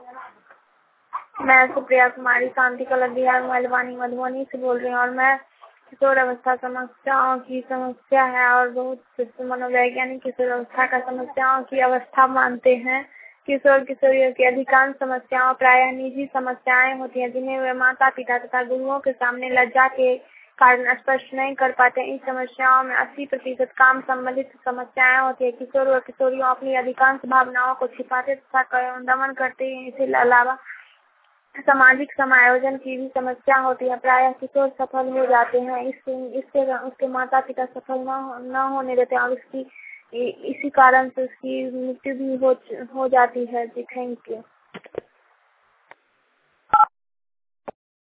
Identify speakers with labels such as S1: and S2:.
S1: मैं सुप्रिया कुमारी शांति कला बिहार मधुबनी से बोल रही हूँ और मैं किशोर अवस्था समस्याओं की समस्या है और बहुत मनोवैज्ञानिक किशोर अवस्था का समस्याओं की अवस्था मानते हैं। किशोर किशोरियों की अधिकांश समस्याओं प्रायः निजी समस्याएं होती हैं जिन्हें वे माता पिता तथा गुरुओं के सामने लज्जा के कारण स्पष्ट नहीं कर पाते। इन समस्याओं में 80% काम संबंधित समस्याएं होती है। किशोर व किशोरियों अपनी अधिकांश भावनाओं को छिपाते तथा दमन करते हैं। इसके अलावा सामाजिक समायोजन की भी समस्या होती है। प्रायः किशोर सफल हो जाते हैं, इससे उसके माता पिता सफल न होने देते और इसी कारण से उसकी मृत्यु भी हो जाती है। जी थैंक यू।